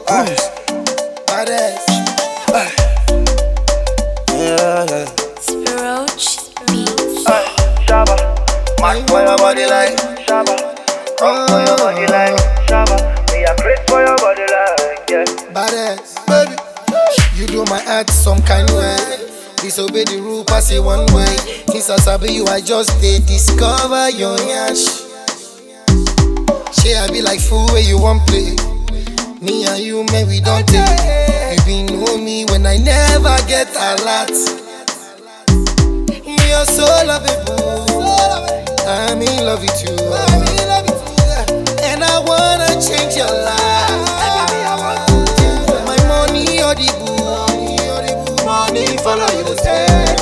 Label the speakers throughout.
Speaker 1: Cruise. Badass. Yeah.
Speaker 2: Spiroach Beats.
Speaker 3: Shabba, match for your body like Shabba. Run for your body like Shabba. Me a craze for your body like, yeah.
Speaker 1: Badass. Baby, you do my heart some kind way. Disobey the rule, pass it one way. Since I sabi you, I just did discover your yash. Shey I be like fool where you want play. Me and you, man, we don't take. You be know me when I never get a lot. Me are so lovable. I'm in love with you. And I wanna change your life. My money or the boo. Money follow you the same.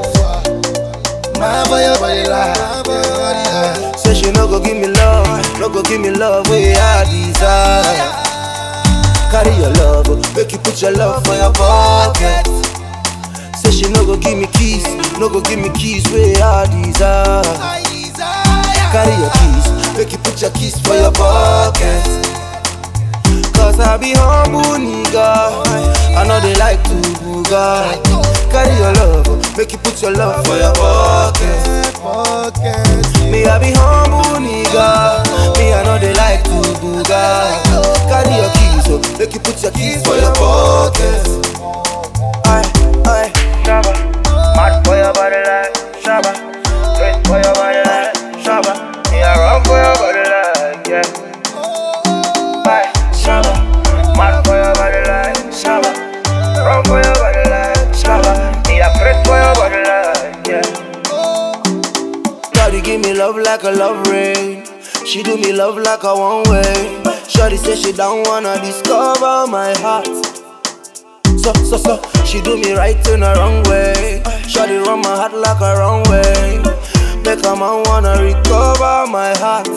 Speaker 1: My boy, body life.
Speaker 3: Say she no go give me love where I desire. Carry your love, make you put your love for your pocket. Say she no go give me keys where I desire. Carry your keys, make you put your keys for your pocket. Cause I be humble nigga, I know they like to booga. Carry your love, make you put your love for your pocket. Me I be humble nigga, me I know they like to booga. Carry your keys, so make you put your keys for your pocket. Aye, Shabba, mad for your body like Shabba, crazy for your body like Shabba, me I run for your body like, yeah. Aye, Shabba, mad for your body like Shabba, run for your body like Shabba, me I crazy for your body like, yeah. Shawty give me love like a love rain. She do me love like a one way. Shawty say she don't wanna discover my heart. So, she do me right in the wrong way. Shawty run my heart like a wrong way. Make a man wanna recover my heart.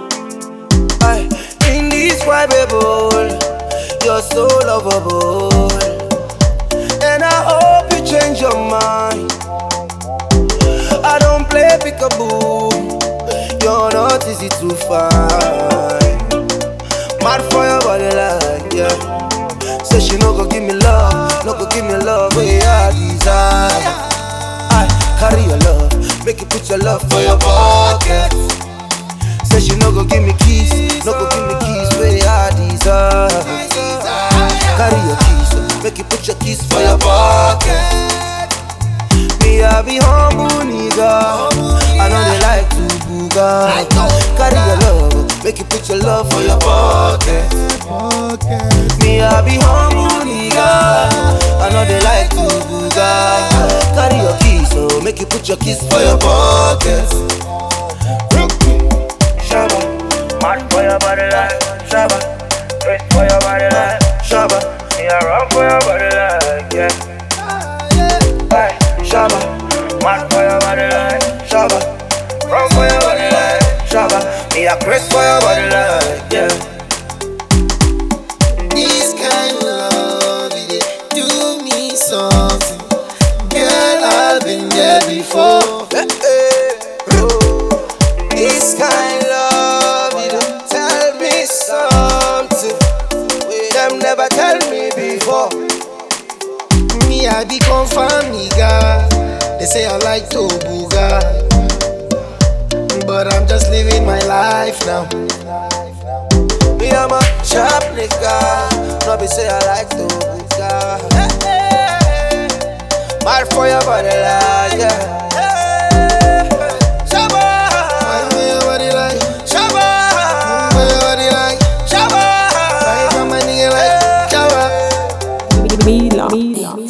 Speaker 3: Indescribable, you're so lovable. And I hope you change your mind. I don't play peekaboo, you're not easy to find. Mad for your body like, yeah. Say she no go give me love where I desire. I carry your love, make you put your love for your pocket. Say she no go give me keys where I desire. Carry your keys, make you put your keys for your pocket. Me I be humble nigga, I know they like to booga. Carry your love, make you put your love for your pocket. Me I be humble nigga, I know they like to booga. Carry your keys, so make you put your keys for your pocket. Shabba, mad for your body like Shabba, crazy for your body like Shabba, me I run for your body like, yeah. Hey, Shabba, mad for your body like Shabba, run for your body like Shabba, me a crazy for your body like, yeah.
Speaker 1: This kind of love, it do me something. Girl, I've been there before.
Speaker 3: This kind of love, it tell me something them never tell me before.
Speaker 1: Me, I be confirmed nigga. They say I like to booga, but I'm just living my life now.
Speaker 3: Me I'm a sharp nigga, no be say I like to booga. Mad for your body like, yeah. Shabba,
Speaker 1: Why your body like
Speaker 3: Shabba,
Speaker 1: why your body like
Speaker 3: Shabba.
Speaker 1: why my nigga like Java?
Speaker 2: Mila.